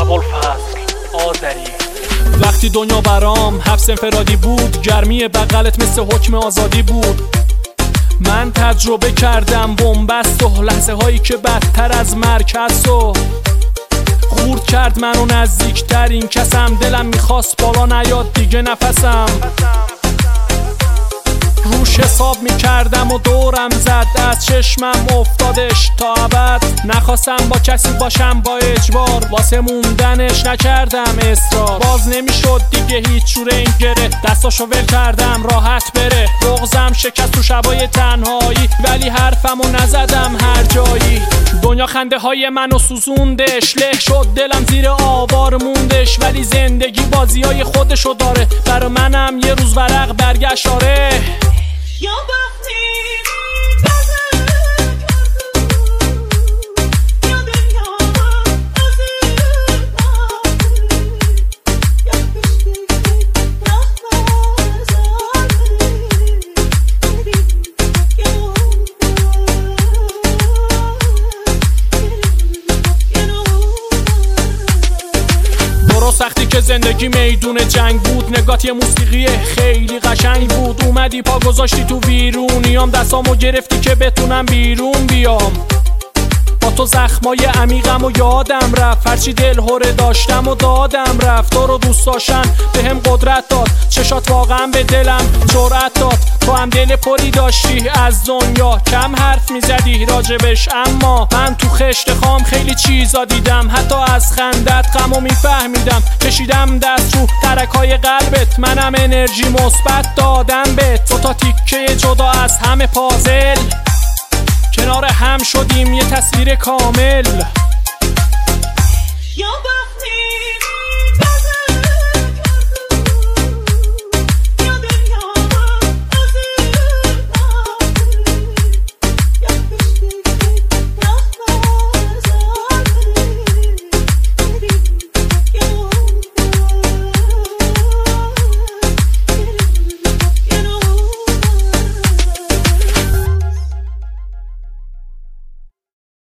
ابوالفضل آذری. وقتی دنیا برام حبس انفرادی بود، گرمی بغلت مثل حکم آزادی بود. من تجربه کردم بنبست و لحظه هایی که بدتر از مرکز و خورد کرد منو نزدیکتر این کسم. دلم میخواست بالا نیاد دیگه نفسم، روش حساب میکردم و دورم زد، از چشمم افتادش تا ابد. نخواستم با کسی باشم با اجبار، واسه موندنش نکردم اصرار. باز نمیشد دیگه هیچ جوره این گره، دستاشو ول کردم راحت بره. بغضم شکست تو شبای تنهایی، ولی حرفمو نزدم هر جایی. دنیا خنده های منو سوزوندش، له شد دلم زیر آوار موندش. ولی زندگی بازی های خودشو داره، برا منم یه روز ورق برگشت آره. یا وقتی سختی که زندگی میدون جنگ بود، نگات یه موسیقی خیلی قشنگ بود. اومدی پا گذاشتی تو ویرونیام، دستامو گرفتی که بتونم بیرون بیام. با تو زخمای عمیقم و یادم رفت، هرچی دلهوره داشتم و دادم رفت. تو رو دوست داشتن بهم قدرت داد، چشات واقعا به دلم جرأت داد. تو هم دل پری داشتی از دنیا، کم حرف میزدی راجبش. اما من تو خشت خام خیلی چیزا دیدم، حتی از خندت غمو میفهمیدم. کشیدم دست رو ترکای قلبت، منم انرژی مثبت دادم بهت. تو تا تیکه جدا از همه پازل کنار هم شدیم یه تصویر کامل. یا وقتی